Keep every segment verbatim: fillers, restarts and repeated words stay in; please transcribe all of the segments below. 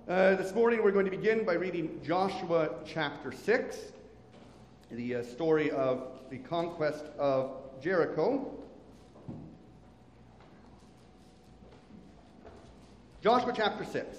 Uh, this morning we're going to begin by reading Joshua chapter six, the uh, story of the conquest of Jericho. Joshua chapter six.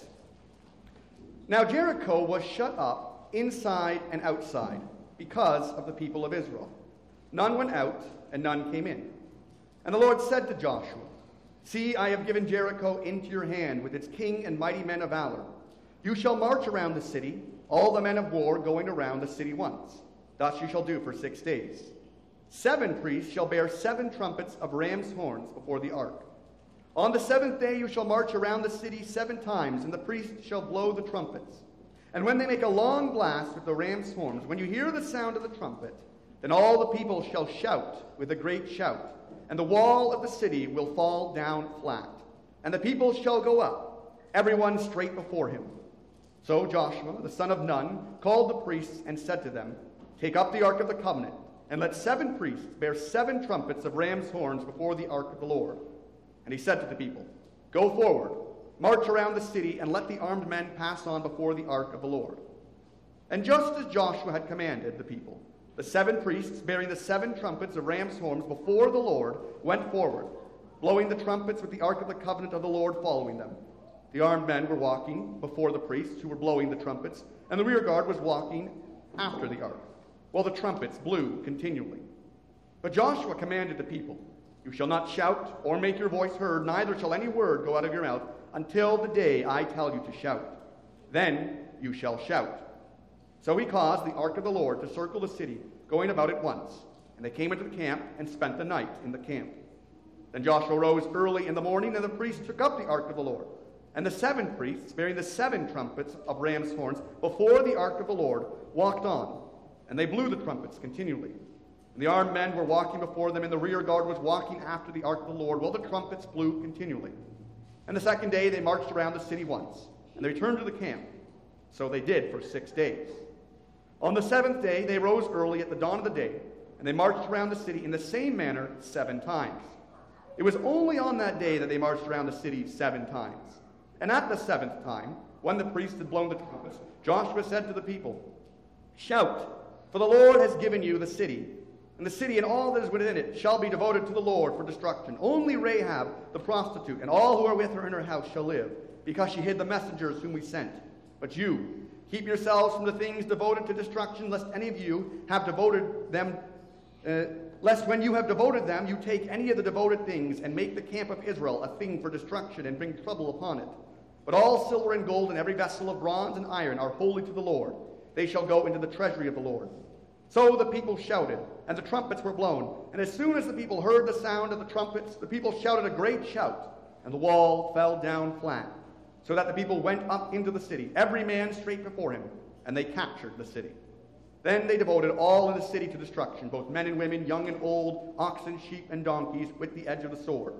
Now Jericho was shut up inside and outside because of the people of Israel. None went out and none came in. And the Lord said to Joshua, "See, I have given Jericho into your hand with its king and mighty men of valor. You shall march around the city, all the men of war going around the city once. Thus you shall do for six days. Seven priests shall bear seven trumpets of ram's horns before the ark. On the seventh day you shall march around the city seven times, and the priests shall blow the trumpets. And when they make a long blast with the ram's horns, when you hear the sound of the trumpet, then all the people shall shout with a great shout, and the wall of the city will fall down flat, and the people shall go up, everyone straight before him." So Joshua, the son of Nun, called the priests and said to them, "Take up the ark of the covenant, and let seven priests bear seven trumpets of ram's horns before the ark of the Lord." And he said to the people, "Go forward, march around the city, and let the armed men pass on before the ark of the Lord." And just as Joshua had commanded the people, the seven priests bearing the seven trumpets of ram's horns before the Lord went forward, blowing the trumpets with the ark of the covenant of the Lord following them. The armed men were walking before the priests who were blowing the trumpets, and the rear guard was walking after the ark, while the trumpets blew continually. But Joshua commanded the people, "You shall not shout or make your voice heard, neither shall any word go out of your mouth until the day I tell you to shout. Then you shall shout." So he caused the ark of the Lord to circle the city, going about it once. And they came into the camp and spent the night in the camp. Then Joshua rose early in the morning, and the priests took up the ark of the Lord. And the seven priests, bearing the seven trumpets of ram's horns before the ark of the Lord, walked on, and they blew the trumpets continually. And the armed men were walking before them, and the rear guard was walking after the ark of the Lord, while the trumpets blew continually. And the second day they marched around the city once, and they returned to the camp. So they did for six days. On the seventh day they rose early at the dawn of the day, and they marched around the city in the same manner seven times. It was only on that day that they marched around the city seven times. And at the seventh time, when the priests had blown the trumpets, Joshua said to the people, "Shout, for the Lord has given you the city, and the city and all that is within it shall be devoted to the Lord for destruction. Only Rahab the prostitute and all who are with her in her house shall live, because she hid the messengers whom we sent. But you, keep yourselves from the things devoted to destruction, lest any of you have devoted them, uh, lest when you have devoted them, you take any of the devoted things and make the camp of Israel a thing for destruction and bring trouble upon it. But all silver and gold and every vessel of bronze and iron are holy to the Lord. They shall go into the treasury of the Lord." So the people shouted, and the trumpets were blown. And as soon as the people heard the sound of the trumpets, the people shouted a great shout, and the wall fell down flat, so that the people went up into the city, every man straight before him, and they captured the city. Then they devoted all in the city to destruction, both men and women, young and old, oxen, sheep, and donkeys, with the edge of the sword.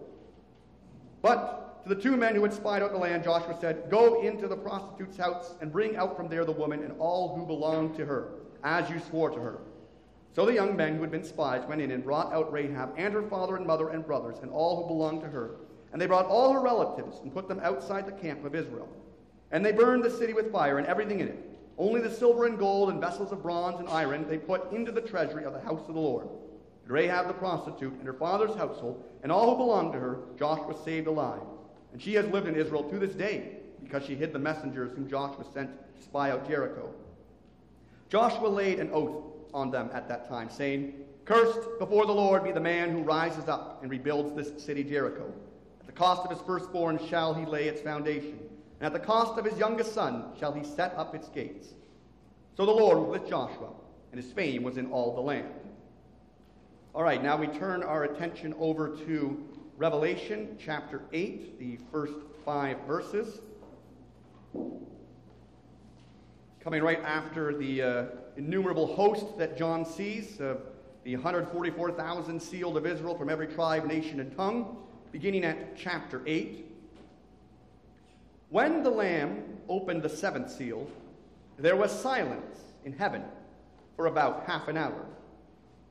But to the two men who had spied out the land, Joshua said, "Go into the prostitute's house and bring out from there the woman and all who belong to her, as you swore to her." So the young men who had been spies went in and brought out Rahab and her father and mother and brothers and all who belonged to her. And they brought all her relatives and put them outside the camp of Israel. And they burned the city with fire and everything in it. Only the silver and gold and vessels of bronze and iron they put into the treasury of the house of the Lord. And Rahab the prostitute and her father's household and all who belonged to her, Joshua saved alive. And she has lived in Israel to this day, because she hid the messengers whom Joshua sent to spy out Jericho. Joshua laid an oath on them at that time, saying, "Cursed before the Lord be the man who rises up and rebuilds this city Jericho. At the cost of his firstborn shall he lay its foundation, and at the cost of his youngest son shall he set up its gates." So the Lord was with Joshua, and his fame was in all the land. All right, now we turn our attention over to Revelation chapter eight, the first five verses. Coming right after the uh, innumerable host that John sees, uh, the one hundred forty-four thousand sealed of Israel from every tribe, nation, and tongue, beginning at chapter eight. When the Lamb opened the seventh seal, there was silence in heaven for about half an hour.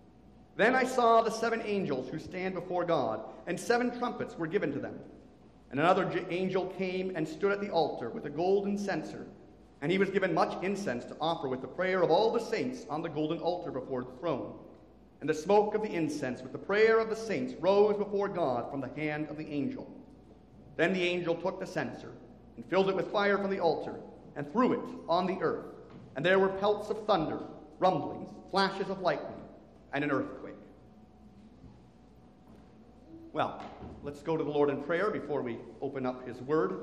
Then I saw the seven angels who stand before God, and seven trumpets were given to them. And another angel came and stood at the altar with a golden censer, and he was given much incense to offer with the prayer of all the saints on the golden altar before the throne. And the smoke of the incense with the prayer of the saints rose before God from the hand of the angel. Then the angel took the censer and filled it with fire from the altar and threw it on the earth. And there were pelts of thunder, rumblings, flashes of lightning, and an earthquake. Well, let's go to the Lord in prayer before we open up his word.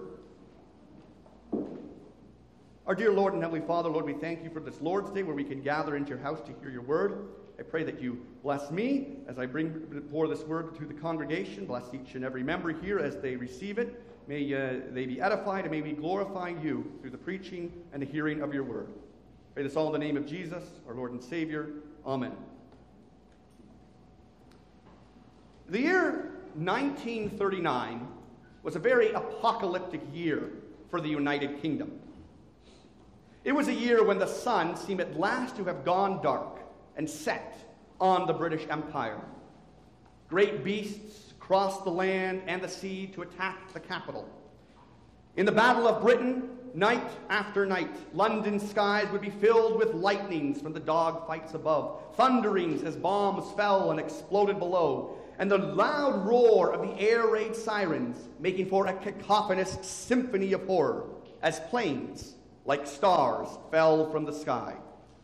Our dear Lord and Heavenly Father, Lord, we thank you for this Lord's Day where we can gather into your house to hear your word. I pray that you bless me as I bring pour this word to the congregation. Bless each and every member here as they receive it. May uh, they be edified, and may we glorify you through the preaching and the hearing of your word. I pray this all in the name of Jesus, our Lord and Savior. Amen. The year nineteen thirty-nine was a very apocalyptic year for the United Kingdom. It was a year when the sun seemed at last to have gone dark and set on the British Empire. Great beasts crossed the land and the sea to attack the capital. In the Battle of Britain, night after night, London's skies would be filled with lightnings from the dog fights above, thunderings as bombs fell and exploded below, and the loud roar of the air raid sirens making for a cacophonous symphony of horror as planes, like stars, fell from the sky.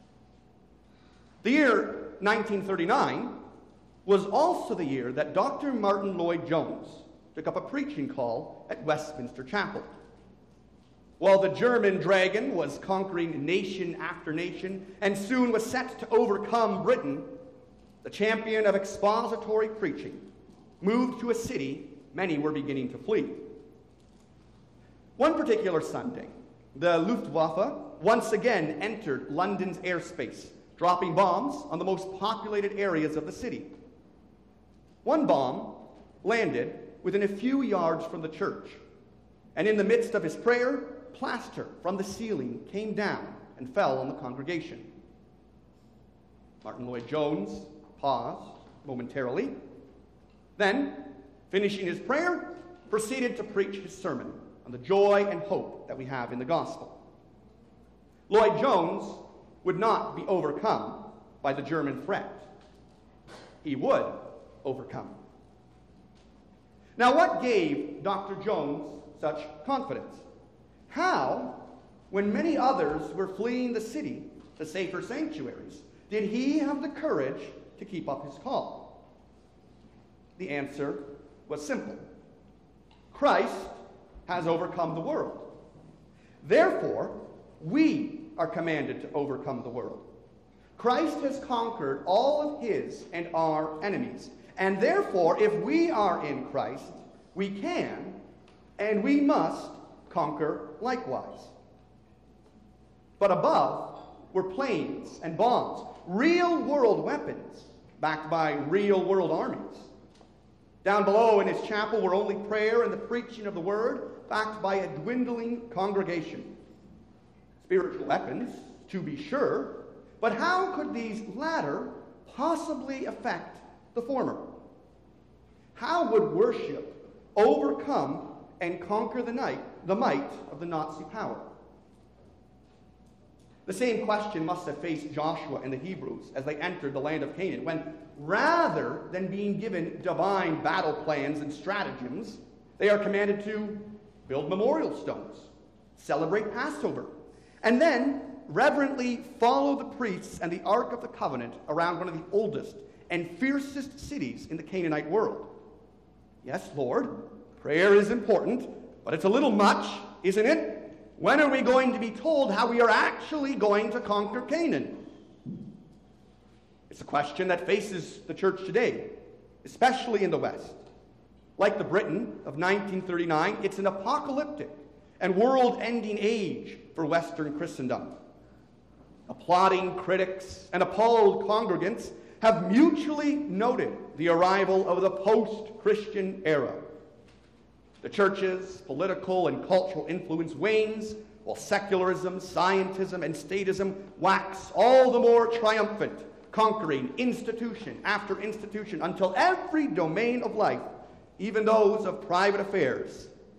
The year nineteen thirty-nine was also the year that Doctor Martyn Lloyd-Jones took up a preaching call at Westminster Chapel. While the German dragon was conquering nation after nation and soon was set to overcome Britain, the champion of expository preaching moved to a city many were beginning to flee. One particular Sunday, the Luftwaffe once again entered London's airspace, dropping bombs on the most populated areas of the city. One bomb landed within a few yards from the church, and in the midst of his prayer, plaster from the ceiling came down and fell on the congregation. Martyn Lloyd-Jones paused momentarily, then, finishing his prayer, proceeded to preach his sermon on the joy and hope that we have in the gospel. Lloyd-Jones would not be overcome by the German threat. He would overcome. Now, what gave Doctor Jones such confidence? How, when many others were fleeing the city to safer sanctuaries, did he have the courage to keep up his call? The answer was simple. Christ has overcome the world. Therefore, we are commanded to overcome the world. Christ has conquered all of his and our enemies. And therefore, if we are in Christ, we can and we must conquer likewise. But above were planes and bombs, real-world weapons backed by real-world armies. Down below in his chapel were only prayer and the preaching of the word, backed by a dwindling congregation. Spiritual weapons, to be sure, but how could these latter possibly affect the former? How would worship overcome and conquer the night, the might of the Nazi power? The same question must have faced Joshua and the Hebrews as they entered the land of Canaan, when rather than being given divine battle plans and stratagems, they are commanded to build memorial stones, celebrate Passover, and then reverently follow the priests and the Ark of the Covenant around one of the oldest and fiercest cities in the Canaanite world. Yes, Lord, prayer is important, but it's a little much, isn't it? When are we going to be told how we are actually going to conquer Canaan? It's a question that faces the church today, especially in the West. Like the Britain of nineteen thirty-nine, it's an apocalyptic and world-ending age for Western Christendom. Applauding critics and appalled congregants have mutually noted the arrival of the post-Christian era. The church's political and cultural influence wanes, while secularism, scientism, and statism wax all the more triumphant, conquering institution after institution until every domain of life, even those of private affairs,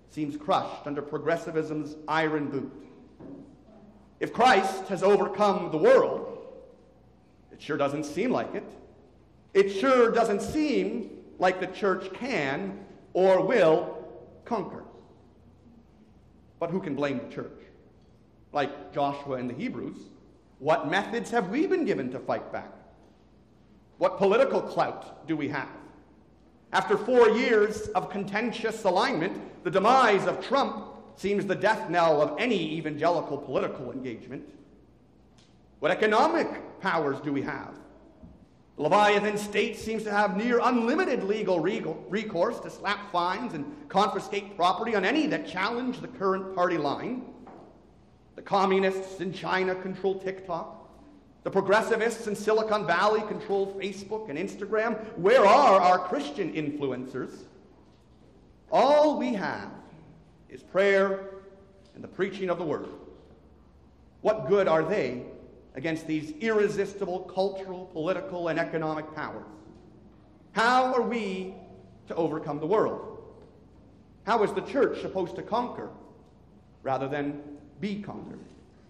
seems crushed under progressivism's iron boot. If Christ has overcome the world, it sure doesn't seem like it. It sure doesn't seem like the church can or will conquer. But who can blame the church? Like Joshua and the Hebrews, what methods have we been given to fight back? What political clout do we have? After four years of contentious alignment, the demise of Trump seems the death knell of any evangelical political engagement. What economic powers do we have? The Leviathan state seems to have near unlimited legal recourse to slap fines and confiscate property on any that challenge the current party line. The communists in China control TikTok. The progressivists in Silicon Valley control Facebook and Instagram. Where are our Christian influencers? All we have is prayer and the preaching of the word. What good are they against these irresistible cultural, political, and economic powers? How are we to overcome the world? How is the church supposed to conquer rather than be conquered?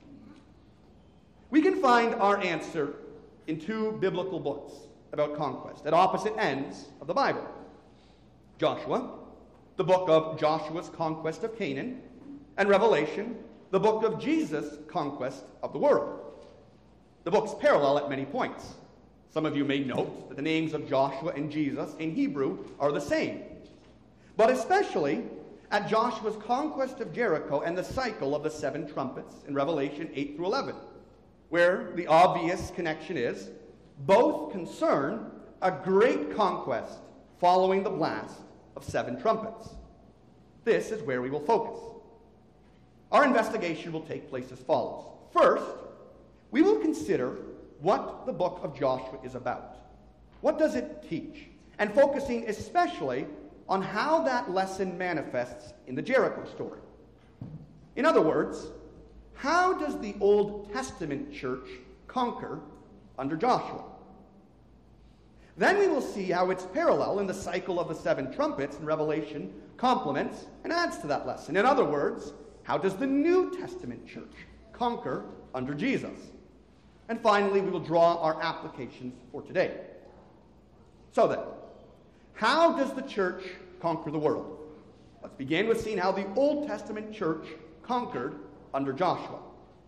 We can find our answer in two biblical books about conquest at opposite ends of the Bible. Joshua, the book of Joshua's conquest of Canaan, and Revelation, the book of Jesus' conquest of the world. The books parallel at many points. Some of you may note that the names of Joshua and Jesus in Hebrew are the same, but especially at Joshua's conquest of Jericho and the cycle of the seven trumpets in Revelation eight through eleven, where the obvious connection is both concern a great conquest following the blast of seven trumpets. This is where we will focus. Our investigation will take place as follows. First, we will consider what the book of Joshua is about. What does it teach? And focusing especially on how that lesson manifests in the Jericho story. In other words, how does the Old Testament church conquer under Joshua? Then we will see how its parallel in the cycle of the seven trumpets in Revelation complements and adds to that lesson. In other words, how does the New Testament church conquer under Jesus? And finally, we will draw our applications for today. So then, how does the church conquer the world? Let's begin with seeing how the Old Testament church conquered under Joshua.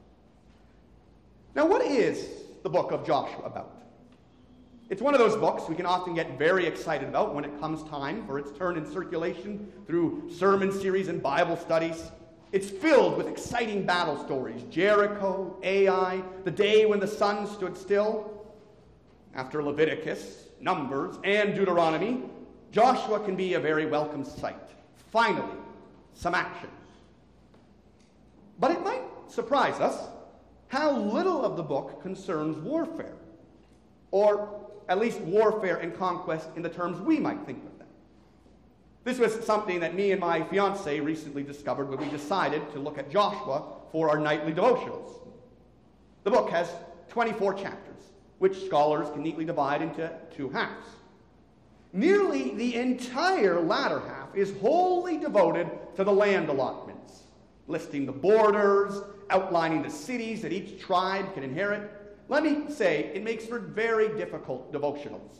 Now, what is the book of Joshua about? It's one of those books we can often get very excited about when it comes time for its turn in circulation through sermon series and Bible studies. It's filled with exciting battle stories. Jericho, Ai, the day when the sun stood still. After Leviticus, Numbers, and Deuteronomy, Joshua can be a very welcome sight. Finally, some action. But it might surprise us how little of the book concerns warfare, or at least warfare and conquest in the terms we might think of them. This was something that me and my fiancée recently discovered when we decided to look at Joshua for our nightly devotionals. The book has twenty-four chapters, which scholars can neatly divide into two halves. Nearly the entire latter half is wholly devoted to the land allotments, listing the borders, outlining the cities that each tribe can inherit. Let me say, it makes for very difficult devotionals.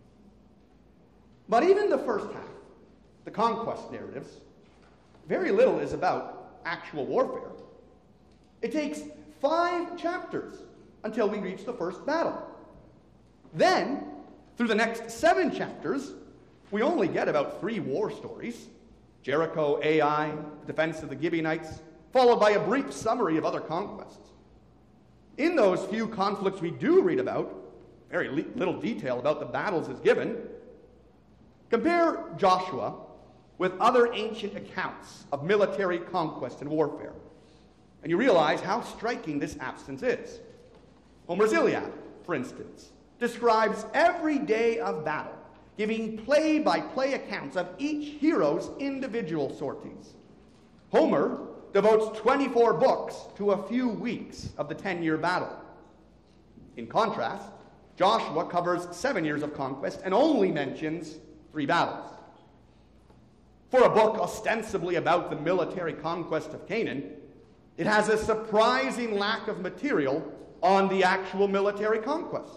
But even the first half, the conquest narratives, very little is about actual warfare. It takes five chapters until we reach the first battle. Then, through the next seven chapters, we only get about three war stories: Jericho, Ai, the defense of the Gibeonites, followed by a brief summary of other conquests. In those few conflicts we do read about, very little detail about the battles is given. Compare Joshua with other ancient accounts of military conquest and warfare, and you realize how striking this absence is. Homer's Iliad, for instance, describes every day of battle, giving play-by-play accounts of each hero's individual sorties. Homer devotes twenty-four books to a few weeks of the ten-year battle. In contrast, Joshua covers seven years of conquest and only mentions three battles. For a book ostensibly about the military conquest of Canaan, it has a surprising lack of material on the actual military conquest.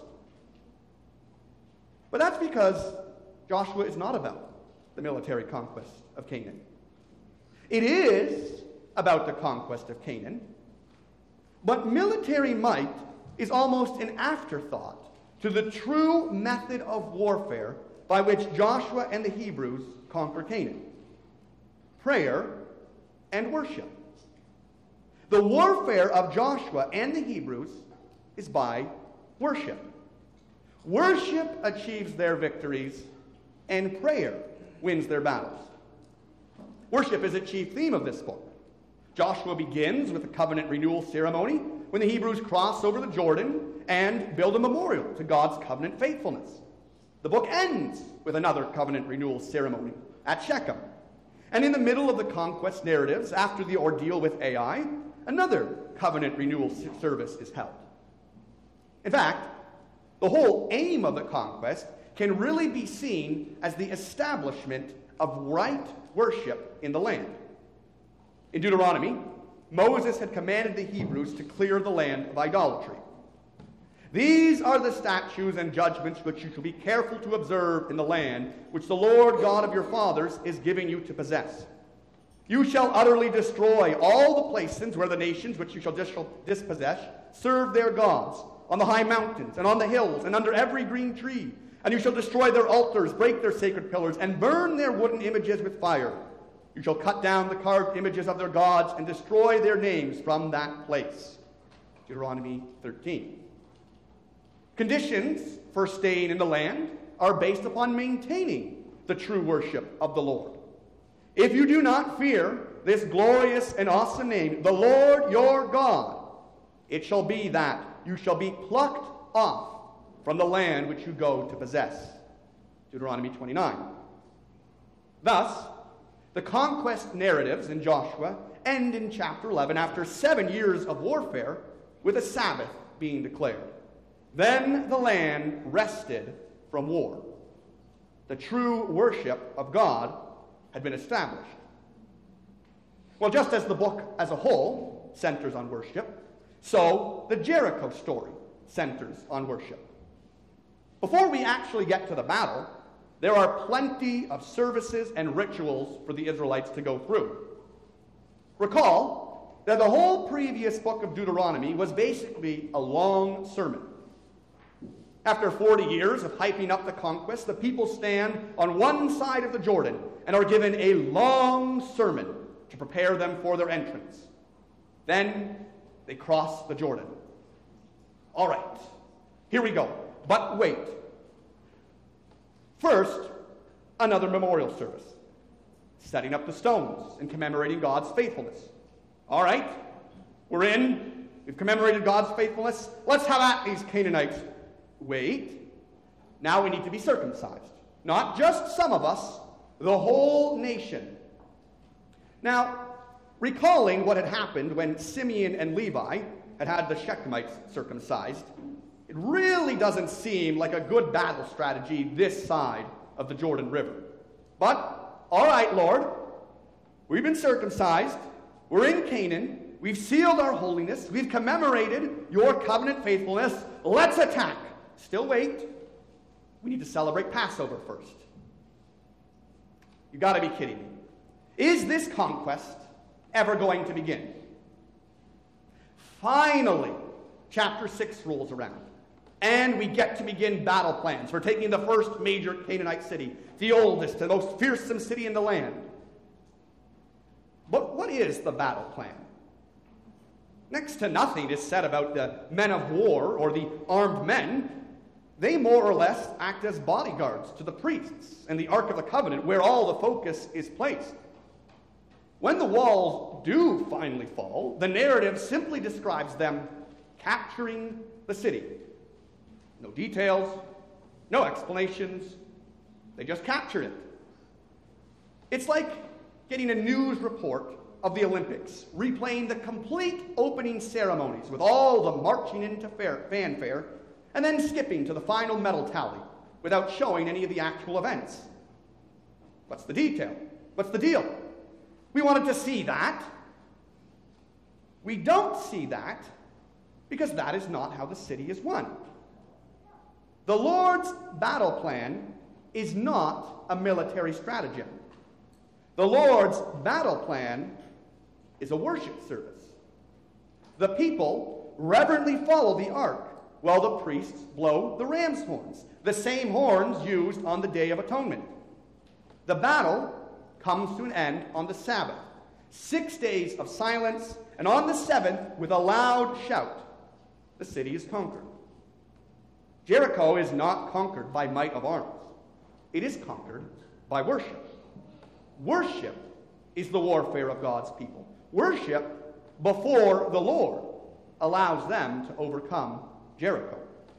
But that's because Joshua is not about the military conquest of Canaan. It is about the conquest of Canaan, but military might is almost an afterthought to the true method of warfare by which Joshua and the Hebrews conquer Canaan: prayer and worship. The warfare of Joshua and the Hebrews is by worship. Worship achieves their victories, and prayer wins their battles. Worship is a chief theme of this book. Joshua begins with a covenant renewal ceremony when the Hebrews cross over the Jordan and build a memorial to God's covenant faithfulness. The book ends with another covenant renewal ceremony at Shechem. And in the middle of the conquest narratives, after the ordeal with Ai, another covenant renewal service is held. In fact, the whole aim of the conquest can really be seen as the establishment of right worship in the land. In Deuteronomy, Moses had commanded the Hebrews to clear the land of idolatry. These are the statutes and judgments which you shall be careful to observe in the land which the Lord God of your fathers is giving you to possess. You shall utterly destroy all the places where the nations which you shall dis- dispossess serve their gods, on the high mountains and on the hills and under every green tree. And you shall destroy their altars, break their sacred pillars, and burn their wooden images with fire. You shall cut down the carved images of their gods and destroy their names from that place. Deuteronomy thirteen. Conditions for staying in the land are based upon maintaining the true worship of the Lord. If you do not fear this glorious and awesome name, the Lord your God, it shall be that you shall be plucked off from the land which you go to possess. Deuteronomy twenty-nine. Thus, the conquest narratives in Joshua end in chapter eleven after seven years of warfare with a Sabbath being declared. Then the land rested from war. The true worship of God had been established. Well, just as the book as a whole centers on worship, so the Jericho story centers on worship. Before we actually get to the battle, there are plenty of services and rituals for the Israelites to go through. Recall that the whole previous book of Deuteronomy was basically a long sermon. After forty years of hyping up the conquest, the people stand on one side of the Jordan and are given a long sermon to prepare them for their entrance. Then they cross the Jordan. All right, here we go. But wait. First, another memorial service, setting up the stones and commemorating God's faithfulness. All right, we're in. We've commemorated God's faithfulness. Let's have at these Canaanites. Wait, now we need to be circumcised. Not just some of us, the whole nation. Now, recalling what had happened when Simeon and Levi had had the Shechemites circumcised, it really doesn't seem like a good battle strategy this side of the Jordan River. But, all right, Lord, we've been circumcised, we're in Canaan, we've sealed our holiness, we've commemorated your covenant faithfulness, let's attack. Still wait. We need to celebrate Passover first. You got to be kidding me. Is this conquest ever going to begin? Finally, chapter six rolls around, and we get to begin battle plans for taking the first major Canaanite city, the oldest and most fearsome city in the land. But what is the battle plan? Next to nothing is said about the men of war or the armed men. They more or less act as bodyguards to the priests and the Ark of the Covenant, where all the focus is placed. When the walls do finally fall, the narrative simply describes them capturing the city. No details, no explanations. They just captured it. It's like getting a news report of the Olympics, replaying the complete opening ceremonies with all the marching into fair, fanfare, and then skipping to the final medal tally without showing any of the actual events. What's the detail? What's the deal? We wanted to see that. We don't see that because that is not how the city is won. The Lord's battle plan is not a military stratagem. The Lord's battle plan is a worship service. The people reverently follow the ark while the priests blow the ram's horns, the same horns used on the Day of Atonement. The battle comes to an end on the Sabbath, six days of silence, and on the seventh, with a loud shout, the city is conquered. Jericho is not conquered by might of arms. It is conquered by worship. Worship is the warfare of God's people. Worship before the Lord allows them to overcome Jericho.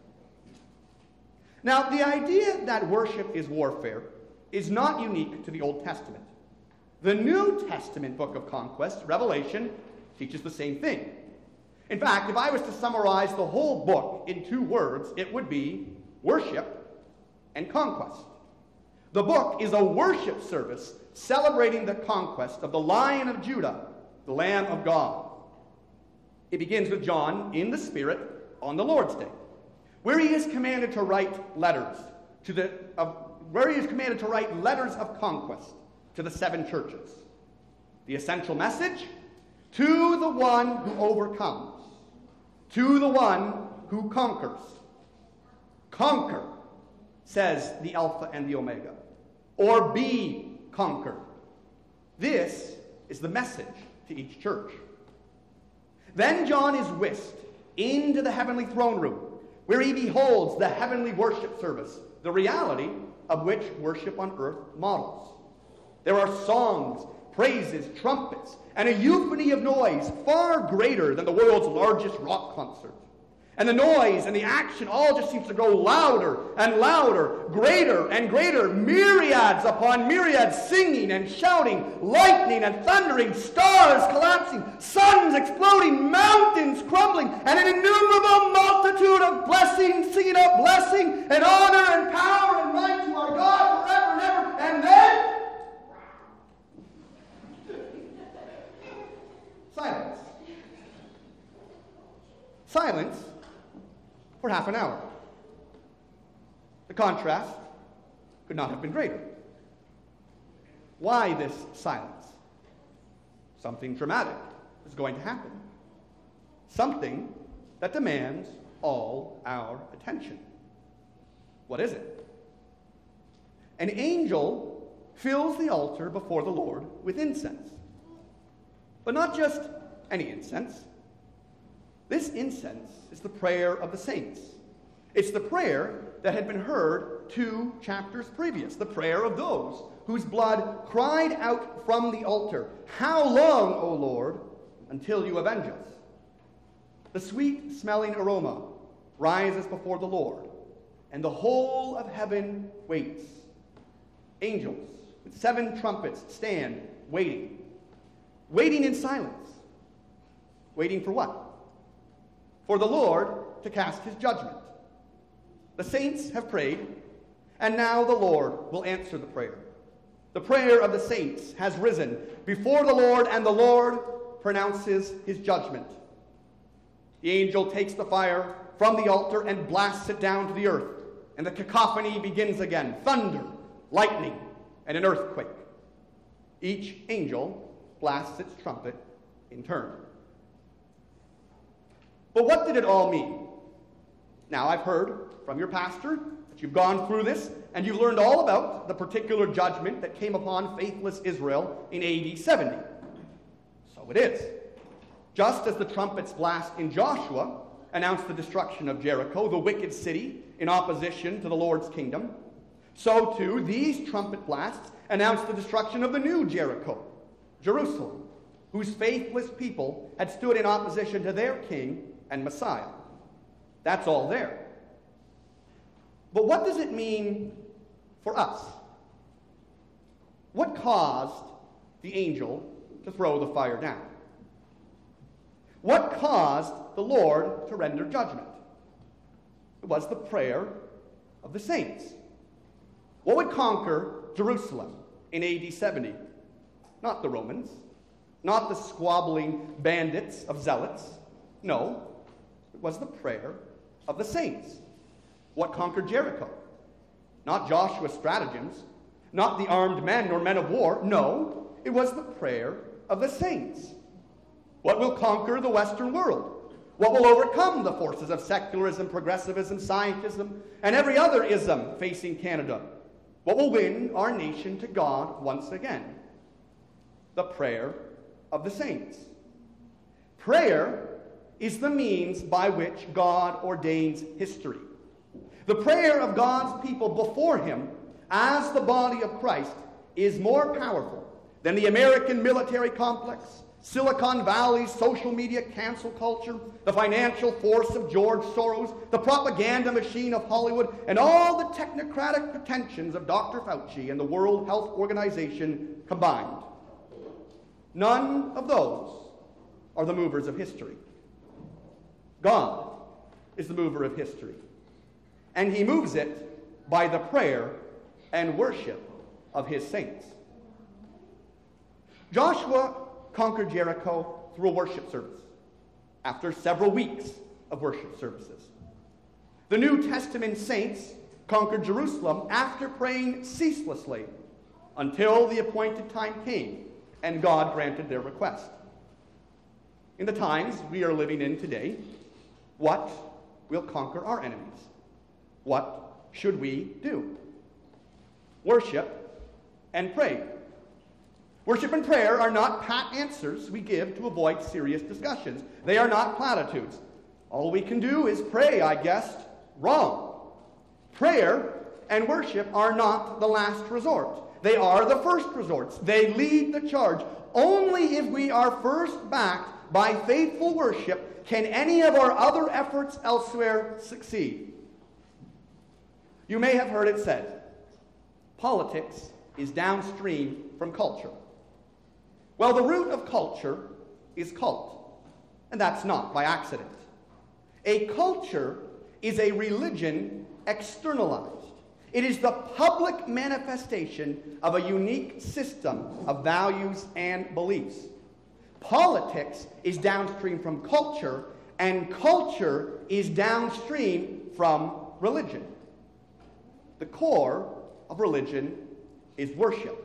Now, the idea that worship is warfare is not unique to the Old Testament. The New Testament book of conquest, Revelation, teaches the same thing. In fact, if I was to summarize the whole book in two words, it would be worship and conquest. The book is a worship service celebrating the conquest of the Lion of Judah, the Lamb of God. It begins with John in the Spirit on the Lord's Day, where he is commanded to write letters to the of, where he is commanded to write letters of conquest to the seven churches. The essential message: to the one who overcomes, to the one who conquers. Conquer, says the Alpha and the Omega, or be conquered. This is the message to each church. Then John is whisked into the heavenly throne room, where he beholds the heavenly worship service, the reality of which worship on earth models. There are songs, praises, trumpets, and a euphony of noise far greater than the world's largest rock concert. And the noise and the action all just seems to grow louder and louder, greater and greater, myriads upon myriads singing and shouting, lightning and thundering, stars collapsing, suns exploding, mountains crumbling, and an innumerable multitude of blessings singing up blessing and honor and power and might to our God forever and ever. And then silence. Silence for half an hour. The contrast could not have been greater. Why this silence? Something dramatic is going to happen. Something that demands all our attention. What is it? An angel fills the altar before the Lord with incense. But not just any incense. This incense is the prayer of the saints. It's the prayer that had been heard two chapters previous, the prayer of those whose blood cried out from the altar, "How long, O Lord, until you avenge us?" The sweet-smelling aroma rises before the Lord, and the whole of heaven waits. Angels with seven trumpets stand waiting, waiting in silence. Waiting for what? For the Lord to cast his judgment. The saints have prayed, and now the Lord will answer the prayer. The prayer of the saints has risen before the Lord, and the Lord pronounces his judgment. The angel takes the fire from the altar and blasts it down to the earth, and the cacophony begins again: thunder, lightning, and an earthquake. Each angel blasts its trumpet in turn. But what did it all mean? Now, I've heard from your pastor that you've gone through this, and you've learned all about the particular judgment that came upon faithless Israel in A D seventy. So it is. Just as the trumpets blast in Joshua announced the destruction of Jericho, the wicked city, in opposition to the Lord's kingdom, so too these trumpet blasts announced the destruction of the new Jericho, Jerusalem, whose faithless people had stood in opposition to their king and Messiah. That's all there. But what does it mean for us? What caused the angel to throw the fire down? What caused the Lord to render judgment? It was the prayer of the saints. What would conquer Jerusalem in A D seventy? not the Romans, not the squabbling bandits of zealots. No, it was the prayer of the saints. What conquered Jericho? Not Joshua's stratagems, not the armed men nor men of war. No, it was the prayer of the saints. What will conquer the Western world? What will overcome the forces of secularism, progressivism, scientism, and every other ism facing Canada? What will win our nation to God once again? The prayer of the saints. Prayer is the means by which God ordains history. The prayer of God's people before him as the body of Christ is more powerful than the American military complex, Silicon Valley's social media cancel culture, the financial force of George Soros, the propaganda machine of Hollywood, and all the technocratic pretensions of Doctor Fauci and the World Health Organization combined. None of those are the movers of history. God is the mover of history, and he moves it by the prayer and worship of his saints. Joshua conquered Jericho through a worship service after several weeks of worship services. The New Testament saints conquered Jerusalem after praying ceaselessly until the appointed time came and God granted their request. In the times we are living in today, what will conquer our enemies? What should we do? Worship and pray. Worship and prayer are not pat answers we give to avoid serious discussions. They are not platitudes. All we can do is pray, I guess. Wrong. Prayer and worship are not the last resort. They are the first resorts. They lead the charge. Only if we are first backed by faithful worship can any of our other efforts elsewhere succeed. You may have heard it said, politics is downstream from culture. Well, the root of culture is cult, and that's not by accident. A culture is a religion externalized. It is the public manifestation of a unique system of values and beliefs. Politics is downstream from culture, and culture is downstream from religion. The core of religion is worship.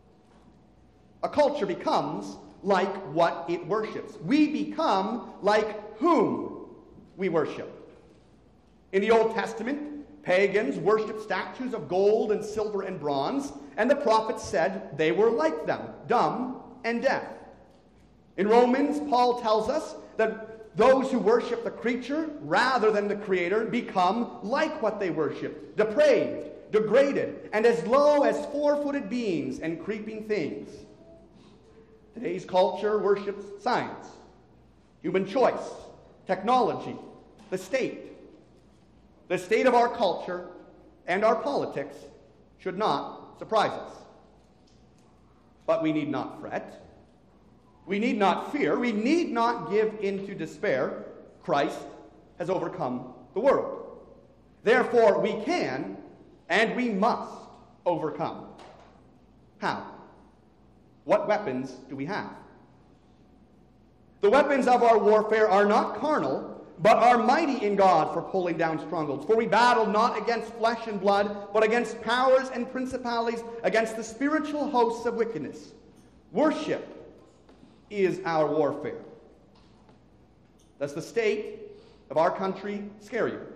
A culture becomes like what it worships. We become like whom we worship. In the Old Testament, pagans worshipped statues of gold and silver and bronze, and the prophets said they were like them, dumb and deaf. In Romans, Paul tells us that those who worship the creature rather than the Creator become like what they worship, depraved, degraded, and as low as four-footed beings and creeping things. Today's culture worships science, human choice, technology, the state. The state of our culture and our politics should not surprise us. But we need not fret. We need not fear. We need not give in to despair. Christ has overcome the world. Therefore, we can and we must overcome. How? What weapons do we have? The weapons of our warfare are not carnal, but are mighty in God for pulling down strongholds. For we battle not against flesh and blood, but against powers and principalities, against the spiritual hosts of wickedness. Worship is our warfare. Does the state of our country scare you?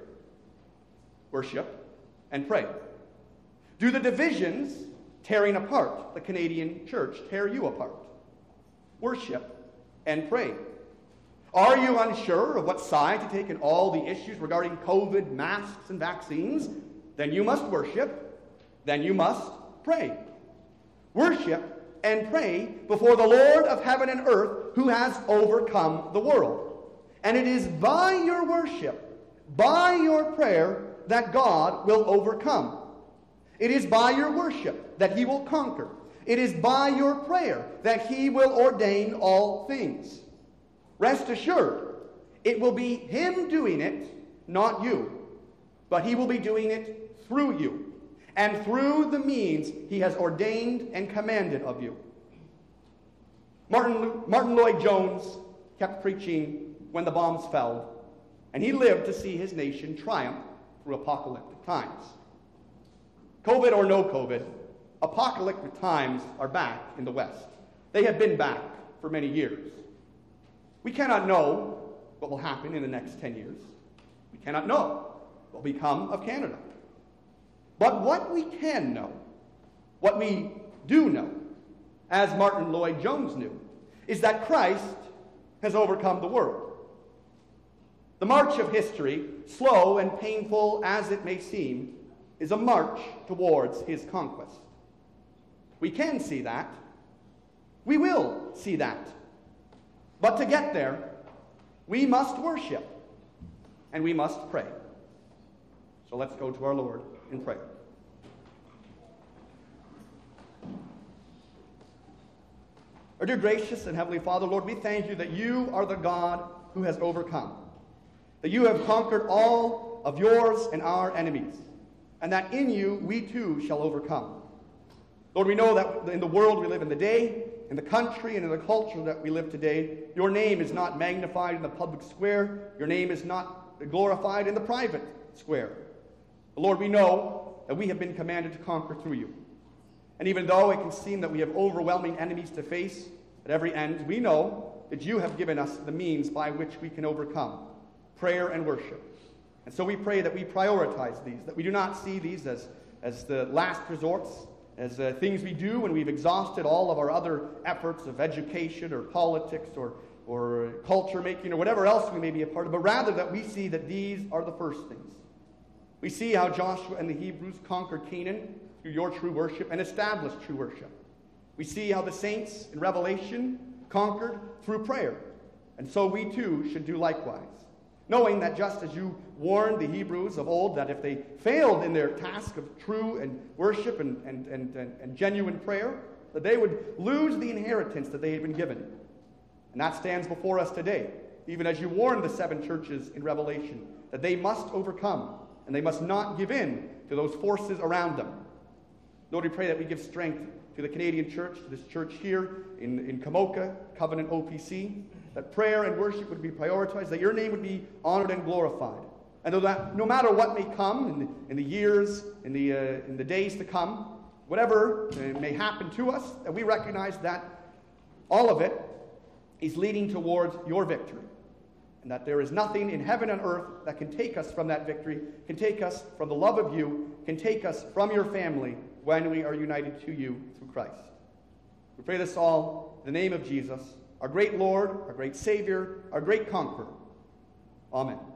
Worship and pray. Do the divisions tearing apart the Canadian church tear you apart? Worship and pray. Are you unsure of what side to take in all the issues regarding COVID, masks, and vaccines? Then you must worship. Then you must pray. Worship and pray before the Lord of heaven and earth who has overcome the world. And it is by your worship, by your prayer, that God will overcome. It is by your worship that he will conquer. It is by your prayer that he will ordain all things. Rest assured, it will be him doing it, not you. But he will be doing it through you, and through the means he has ordained and commanded of you. Martin, Martin Lloyd-Jones kept preaching when the bombs fell, and he lived to see his nation triumph through apocalyptic times. COVID or no COVID, apocalyptic times are back in the West. They have been back for many years. We cannot know what will happen in the next ten years. We cannot know what will become of Canada. But what we can know, what we do know, as Martin Lloyd-Jones knew, is that Christ has overcome the world. The march of history, slow and painful as it may seem, is a march towards his conquest. We can see that. We will see that. But to get there, we must worship and we must pray. So let's go to our Lord in prayer. Our dear gracious and heavenly Father, Lord, we thank you that you are the God who has overcome, that you have conquered all of yours and our enemies, and that in you we too shall overcome. Lord, we know that in the world we live in today, in the country and in the culture that we live today, your name is not magnified in the public square. Your name is not glorified in the private square. But Lord, we know that we have been commanded to conquer through you. And even though it can seem that we have overwhelming enemies to face at every end, we know that you have given us the means by which we can overcome prayer and worship. And so we pray that we prioritize these, that we do not see these as, as the last resorts, as uh, things we do when we've exhausted all of our other efforts of education or politics or, or culture making or whatever else we may be a part of, but rather that we see that these are the first things. We see how Joshua and the Hebrews conquered Canaan through your true worship and established true worship. We see how the saints in Revelation conquered through prayer. And so we too should do likewise, knowing that just as you warned the Hebrews of old that if they failed in their task of true and worship and, and, and, and, and genuine prayer, that they would lose the inheritance that they had been given. And that stands before us today, even as you warned the seven churches in Revelation, that they must overcome and they must not give in to those forces around them. Lord, we pray that we give strength to the Canadian church, to this church here in, in Kamoka, Covenant O P C, that prayer and worship would be prioritized, that your name would be honored and glorified. And that no matter what may come in the, in the years, in the, uh, in the days to come, whatever uh, may happen to us, that we recognize that all of it is leading towards your victory. And that there is nothing in heaven and earth that can take us from that victory, can take us from the love of you, can take us from your family when we are united to you through Christ. We pray this all in the name of Jesus, our great Lord, our great Savior, our great Conqueror. Amen.